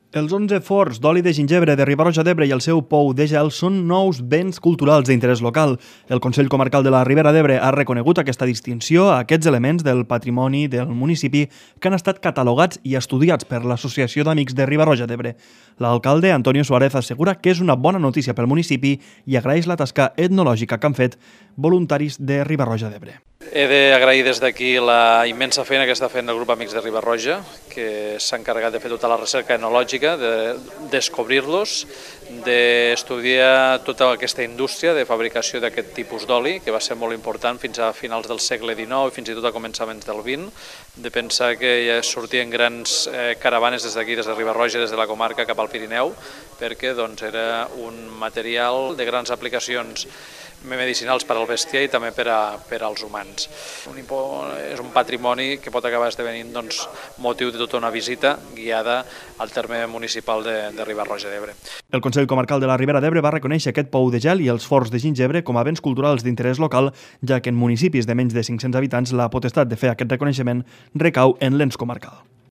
Els 11 forns d'oli de gingebre de Riba-roja d'Ebre i el seu pou de gel són nous béns culturals d'interès local. El Consell Comarcal de la Ribera d'Ebre ha reconegut aquesta distinció a aquests elements del patrimoni del municipi que han estat catalogats i estudiats per l'Associació d'Amics de Riba-roja d'Ebre. L'alcalde, Antonio Suárez, assegura que és una bona notícia pel municipi i agraeix la tasca etnològica que han fet voluntaris de Riba-roja d'Ebre. He d'agrair des d'aquí la immensa feina que està fent el grup Amics de Riba-roja, que s'ha encarregat de fer tota la recerca etnològica, de descobrir-los, d'estudiar tota aquesta indústria de fabricació d'aquest tipus d'oli, que va ser molt important fins a finals del segle XIX i fins i tot a començaments del XX, de pensar que ja sortien grans caravanes des d'aquí, des de Riba-roja, des de la comarca cap al Pirineu, perquè era un material de grans aplicacions medicinals per al bestiar i també per als humans. És un patrimoni que pot acabar esdevenint motiu de tota una visita guiada al terme municipal de Riba-roja d'Ebre. El Consell Comarcal de la Ribera d'Ebre va reconèixer aquest pou de gel i els forns de gingebre com a béns culturals d'interès local, ja que en municipis de menys de 500 habitants la potestat de fer aquest reconeixement recau en l'ens comarcal.